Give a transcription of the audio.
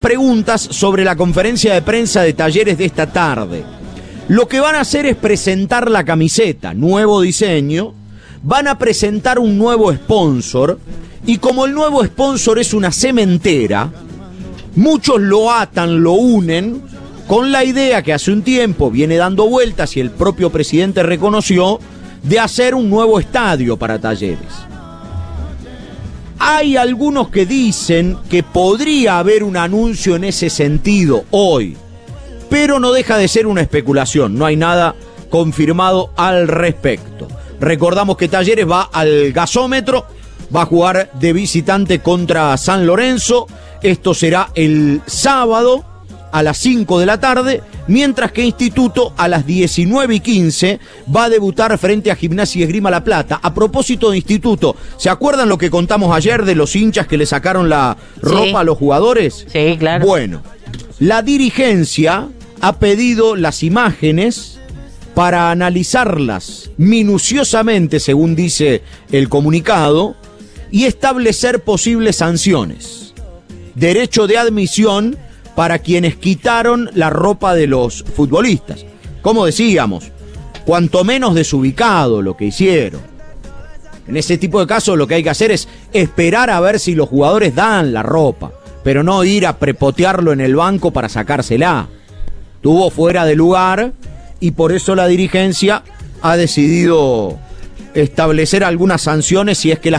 preguntas sobre la conferencia de prensa de Talleres de esta tarde. Lo que van a hacer es presentar la camiseta, nuevo diseño, van a presentar un nuevo sponsor, y como el nuevo sponsor es una cementera, muchos lo atan, lo unen, con la idea que hace un tiempo viene dando vueltas y el propio presidente reconoció, de hacer un nuevo estadio para Talleres. Hay algunos que dicen que podría haber un anuncio en ese sentido hoy, pero no deja de ser una especulación, no hay nada confirmado al respecto. Recordamos que Talleres va al gasómetro, va a jugar de visitante contra San Lorenzo, esto será el sábado a las 5 de la tarde, mientras que Instituto a las 19:15 va a debutar frente a Gimnasia y Esgrima La Plata. A propósito de Instituto, ¿se acuerdan lo que contamos ayer de los hinchas que le sacaron la ropa a los jugadores? Sí, claro. Bueno, la dirigencia ha pedido las imágenes para analizarlas minuciosamente, según dice el comunicado, y establecer posibles sanciones. Derecho de admisión para quienes quitaron la ropa de los futbolistas. Como decíamos, cuanto menos desubicado lo que hicieron. En ese tipo de casos lo que hay que hacer es esperar a ver si los jugadores dan la ropa, pero no ir a prepotearlo en el banco para sacársela. Estuvo fuera de lugar y por eso la dirigencia ha decidido establecer algunas sanciones si es que las